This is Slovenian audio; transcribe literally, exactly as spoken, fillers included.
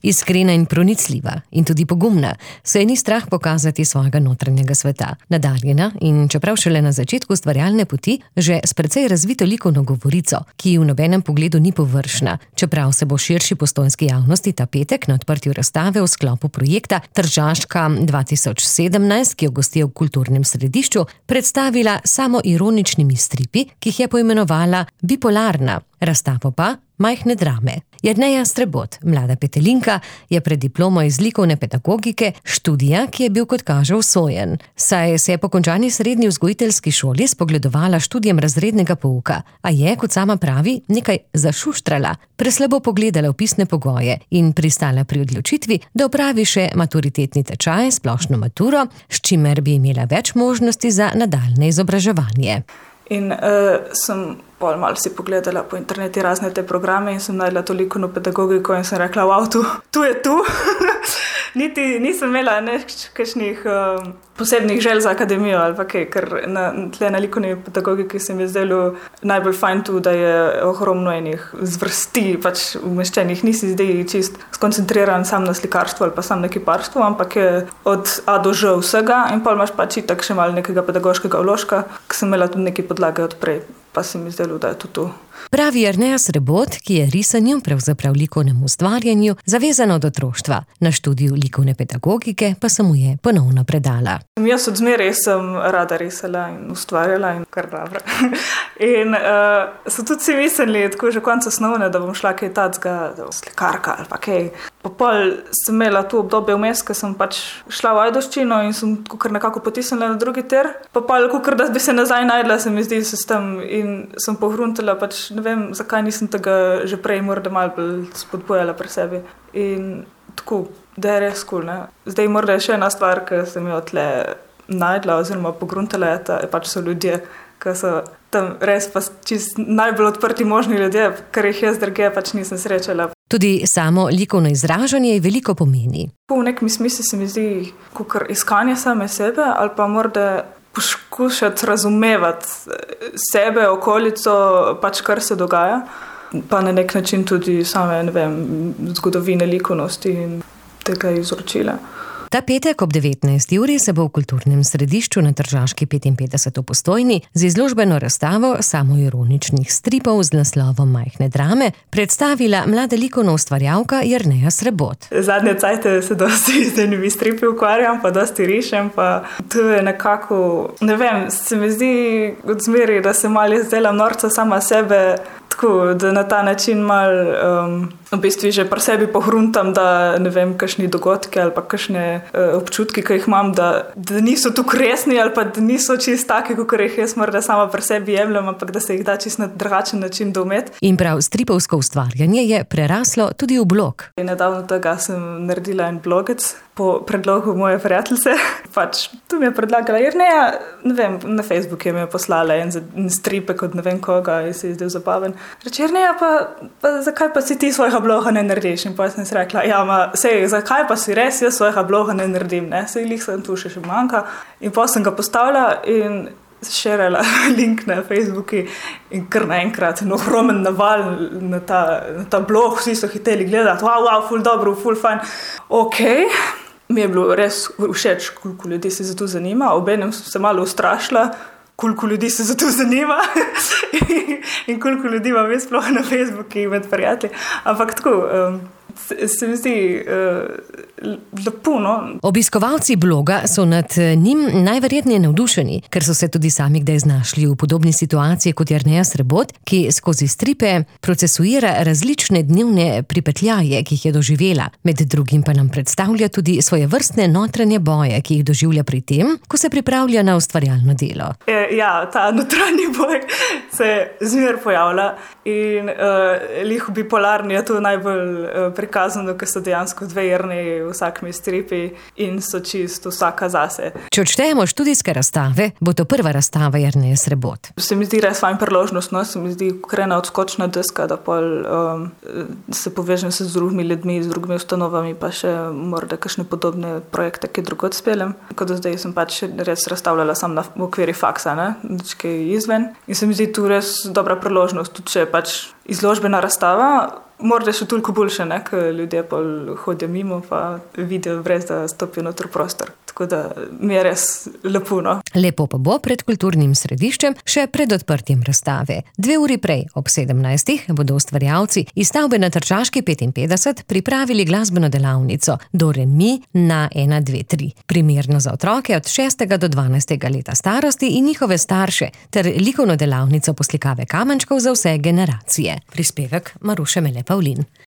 Iskrena in pronicljiva in tudi pogumna, se je ni strah pokazati svojega notranjega sveta. Nadarjena in čeprav šele na začetku ustvarjalne poti, že s precej razvito likovno govorico, ki v nobenem pogledu ni površna, čeprav se bo širši postojnski javnosti ta petek na odprtju razstave v sklopu projekta Tržaška dva tisoč sedemnajst, ki jo gostijo v kulturnem središču, predstavila samo ironičnimi stripi, ki jih je poimenovala Bipolarna, razstavo pa Majhne drame. Jerneja Strebot, mlada petelinka, je pred diplomo iz likovne pedagogike študija, ki je bil kot kaže usojen, saj se je po končani srednji vzgojiteljski šoli spogledovala študijem razrednega pouka, a je, kot sama pravi, nekaj zašuštrala, preslabo pogledala vpisne pogoje in pristala pri odločitvi, da opravi še maturitetni tečaj, splošno maturo, s čimer bi imela več možnosti za nadaljne izobraževanje. In uh, sem pol malo si pogledala po interneti razne te programe in sem najdela toliko na pedagogiko in sem rekla, wow, tu, tu je tu. Niti nisem imela nekakšnih uh, posebnih želj za akademijo ali pa kaj, ker na, tle na likovni pedagogiki se mi je zdelo najbolj fajn tu, da je ogromno enih zvrsti pač umeščenih, nisi zdaj čist skoncentriran sam na slikarstvo ali pa sam na kiparstvo, ampak je od A do Ž vsega in pol imaš pač itak še malo nekega pedagoškega vložka, ki sem imela tudi nekaj podlage odprej, pa se mi zdelo, da je to tu. Pravi Jerneja Strebot, ki je risanju, pravzaprav likovnemu ustvarjanju, zavezana od otroštva. Na študiju likovne pedagogike pa se mu je ponovno predala. Jaz od zmeraj sem rada risala in ustvarjala in kar dobro. In uh, so tudi si mislili, tako že konec osnovne, da bom šla kaj tacga, slikarka ali pa kaj. Pa pol sem imela tu obdobje vmes, ko sem pač šla v Ajdovščino in sem kar nekako potisnila na drugi tir. Pa pol, kukor da bi se nazaj najdla, se mi zdi se s tem in sem pohruntala, pač ne vem, zakaj nisem tega že prej morda malo bolj spodbojala pri sebi. In tako, da je res cool, ne. Zdaj morda je še ena stvar, ki sem jo tle najdla oziroma pogruntala, je, ta, je pač so ljudje, ki so tam res pa čist najbolj odprti možni ljudje, kar jih jaz drugje pač nisem srečala. Tudi samo likovno izražanje veliko pomeni. V nekem smislu se mi zdi kakor iskanje same sebe ali pa morda poskušati razumevati sebe, okolico, pač kar se dogaja, pa na nek način tudi same, ne vem, zgodovine likovnosti in tega izročila. Ta petek ob devetnajsti uri se bo v kulturnem središču na Tržaški petinpetdeset v Postojni z izložbeno razstavo samoironičnih stripov z naslovom Majhne drame predstavila mlada likovna ustvarjalka Jerneja Strebot. Zadnje cajte se dosti z enimi stripi ukvarjam, pa dosti rišem, pa to je nekako, ne vem, se mi zdi od zmeri, da se malo izdelam norca sama sebe, tako, da na ta način malo um, v bistvu že pri sebi pohruntam, da ne vem, kakšni dogodki ali pa kakšne uh, občutki, ki jih imam, da, da niso tukaj resni ali pa da niso čist taki, kakor jih jaz morda sama pri sebi jemljem, ampak da se jih da čist na drugačen način doumeti. In prav stripovsko ustvarjanje je preraslo tudi v blog. In nedavno tega sem naredila en blogec po predlogu moje prijateljice. Pač tu mi je predlagala Jerneja, ne vem, na Facebooku je mi je poslala en, en stripek od ne vem koga in se je zdel zabaven. Reče, Jerneja, pa, pa zakaj pa si ti svojega bloga ne narediš? In pa sem si rekla, ja, ma, sej, zakaj pa si res jaz svojega bloga ne naredim, ne? Sej, lih sem tu še še manjka. In pa sem ga postavila in šerala link na Facebooku in kar naenkrat en ogromen naval na ta, na ta blog, vsi so hiteli gledati, wow, wow, ful dobro, ful fajn. Okej. Okay. Mi je bilo res všeč, koliko ljudi se za to zanima. Obenem sem se malo ustrašila, koliko ljudi se za to zanima in koliko ljudi imam jaz sploh na Facebooku med prijatelji. Ampak tako, um, se, se mi zdi uh, lepo, no. Obiskovalci bloga so nad njim najverjetneje navdušeni, ker so se tudi sami kdaj znašli v podobni situaciji kot Jerneja Strebot, ki skozi stripe procesuira različne dnevne pripetljaje, ki jih je doživela. Med drugim pa nam predstavlja tudi svojevrstne notranje boje, ki jih doživlja pri tem, ko se pripravlja na ustvarjalno delo. E, ja, ta notranji boj se zmer pojavlja in uh, lih bipolarni je to najbolj uh, prikazano, ker so dejansko dve Jerneji vsakmi stripi in so čisto vsaka zase. Če odštejemo študijske razstave, bo to prva razstava Jerneje Strebot. Se mi zdi res fajn priložnost, no? Se mi zdi krena odskočna deska, da pol um, se povežem se z drugimi ljudmi, z drugimi ustanovami, pa še morda kakšne podobne projekte, ki drugod speljem. Tako da zdaj sem pač res razstavljala sam na v okviri faksa, ne? Nič kaj izven. In se mi zdi tu res dobra priložnost, tudi če pač izložbena razstava, morda še toliko boljše, ne, ker ljudje pa hodijo mimo, pa vidijo brez, da stopijo noter v prostor. Tako da mi je res lepo, no. Lepo pa bo pred kulturnim središčem še pred odprtjem razstave. Dve uri prej, ob sedemnajstih, bodo ustvarjalci iz stavbe na Tržaški petinpetdeset pripravili glasbeno delavnico Do re mi na ena, dve, tri. Primerno za otroke od šestega do dvanajstega leta starosti in njihove starše, ter likovno delavnico poslikave kamenčkov za vse generacije. Prispevek Maruše Mele Pavlin.